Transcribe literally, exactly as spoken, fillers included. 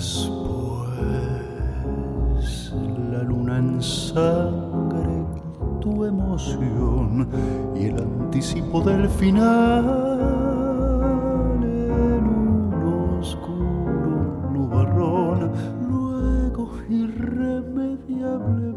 Después la luna en sangre y tu emoción y el anticipo del final en un oscuro nubarrón, luego irremediable